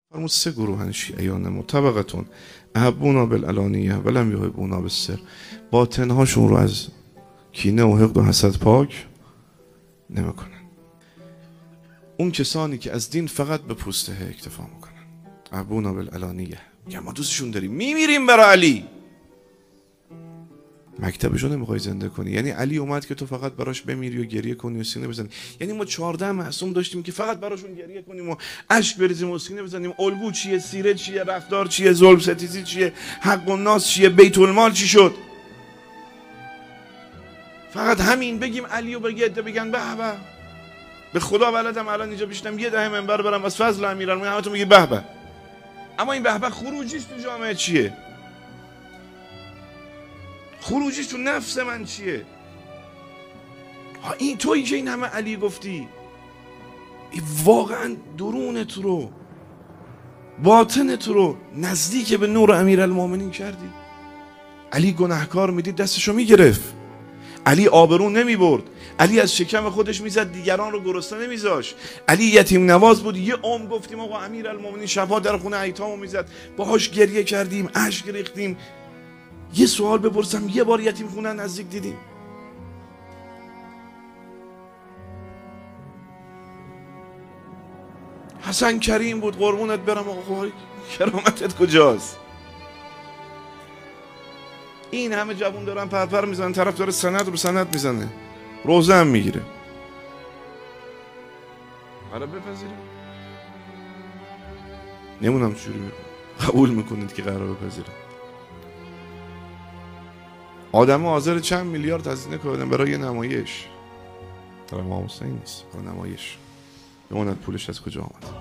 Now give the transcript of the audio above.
فرمود 3 گروهن شیعیان مطبقتون احبونا بالعلانیه ولم یحبونا بالسر، باطنهاشون رو از کینه و حقد و حسد پاک نمیکنن. اون کسانی که از دین فقط به پوسته اکتفا میکنن، احبونا بالعلانیه، میگن ما دوستشون داریم، میمیریم برای علی. مکتبشو نمیخوای زنده کنی، یعنی علی اومد که تو فقط براش بمیری و گریه کنی و سینه بزنی. یعنی ما 14 معصوم داشتیم که فقط براشون گریه کنیم و اشک بریزیم و سینه بزنیم. الگو چیه، سیره چیه، رفتار چیه، ظلم ستیزی چیه، حق الناس چیه، بیت المال چی شد؟ فقط همین بگیم علی و بگن به به. به خدا ولدم الان اینجا بشینم 10 منبر برم از فضل امیرالمومنین همتون میگید به به. اما این به به خروجیش تو جامعه چیه؟ خروجیش تو نفس من چیه؟ این تویی که این همه علی گفتی، این واقعا درونت رو، باطنت رو نزدیک به نور امیرالمومنین کردی. علی گناهکار میدید دستشو میگرفت، علی آبرو نمیبرد، علی از شکم خودش میزد دیگران رو گرسنه نمیذاشت. علی یتیم نواز بود. یه عمر گفتیم آقا امیرالمومنین شبها در خونه ایتامو میزد، باهاش گریه کردیم، اشک ریختیم. یه سوال بپرسم، یه بار یتیم خونه نزدیک دیدیم؟ حسن کریم بود، قربونت برم آقا، کرامتت کجاست؟ این همه جوون دارن پرپر میزنن، طرف داره سند رو سند میزنه، روزه هم میگیره. قرار بپذیریم؟ نمونم چجوری قبول میکنید که قرار بپذیرم؟ آدم حاضر چند میلیارد هزینه کنن برای نمایش، برای امام حسین نیست، برای نمایش. بماند پولش از کجا آمد؟